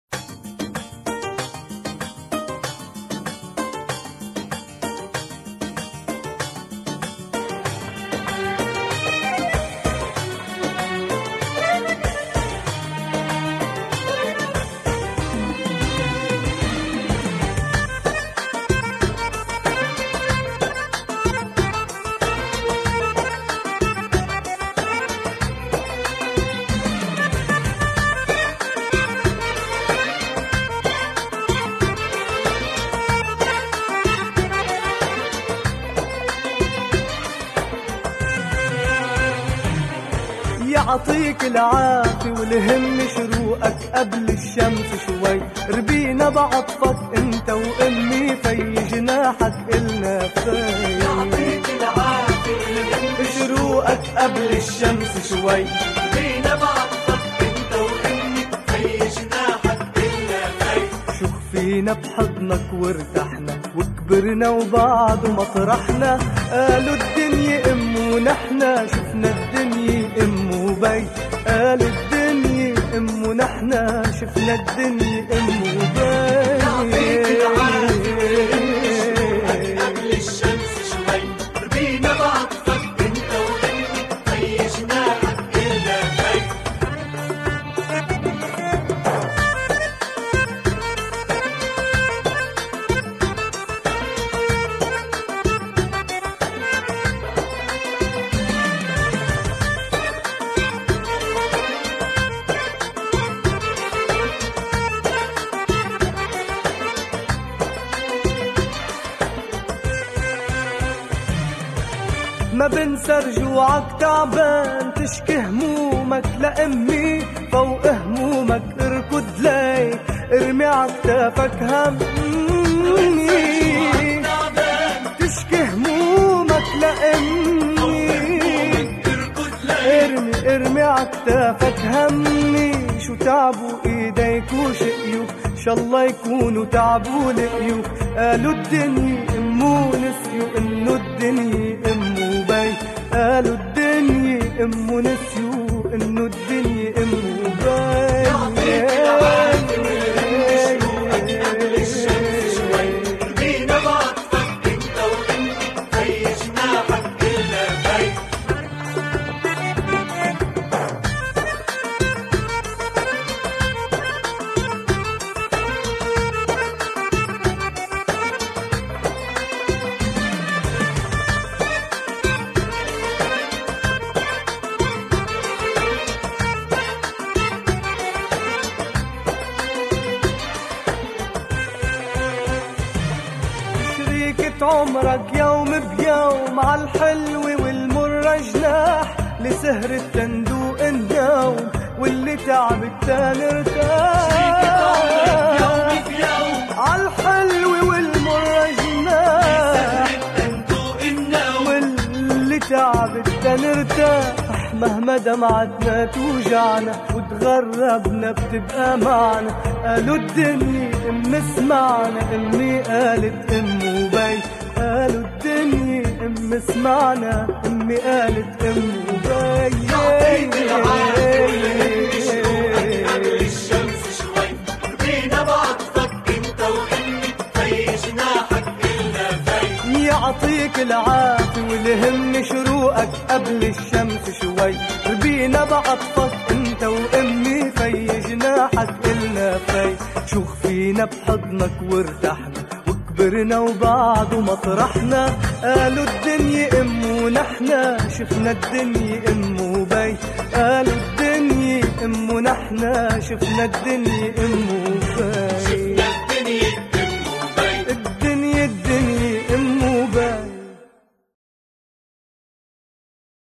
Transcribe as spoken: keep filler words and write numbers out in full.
يعطيك العافية والهم شروقك قبل الشمس شوي، ربينا بعطفك انت وامي في جناحك النا فاي. يعطيك العافية والهم شروقك قبل الشمس شوي، ربينا بعطفك انت وامي في جناحك النا فاي. شوف فينا بحضنك وارتحنا وكبرنا وبعد مطرحنا، قالوا الدنيا ام ونحنا شفنا الدنيا ام وبي، قالوا الدنيا ام ونحنا شفنا الدنيا ام وبي. يعطيك العافية قبل الشمس شوي، ربينا بعطفك انت وامي في جناحك النا فاي. ما بنسى رجوعك تعبان تشكي همومك لأمي، فوق همومك اركض لي ارمي عكتافك همي، تشكي همومك لأمي ارمي ارمي عكتافك همي. شو تعبوا ايديك وشقيوك شالله يكونوا تعبوا لقيوك، قالوا الدنيا امو نسيوا انه الدنيا امو بي، قالوا الدنيا امو نسيوا انه الدنيا امو بي. يعطيك العافية والهم قبل الشمس شوي، ربينا بعطفك انت وامي في جناحك النا فاي. شريكة عمرك يوم بيوم عالحلو والمرة جناح، لسهر التندوق النوم واللي تعب التاني ارتاح. يوم بيوم عالحلو والمرة جناح صندوق النوم واللي تعب التاني ارتاح، مهما دمعتنا توجعنا وتغربنا بتبقى معنا، قالوا الدنيا ام اسمعنا امي قالت ام وبي، قالوا الدنيا ام اسمعنا امي قالت ام وبي. يعطيك العافية والهم قبل الشمس شوي، ربينا بعطفك انت وامي في جناحك النا فاي. يعطيك العافية والهم شروقك قبل الشمس شوي، ربينا بعطفك انت وامي في جناحك النا في. شوف فينا بحضنك وارتحنا وكبرنا وبعد مطرحنا، قالوا الدنيا ام ونحنا شفنا الدنيا ام وبي، قالوا الدنيا ام ونحنا شفنا الدنيا ام وبي.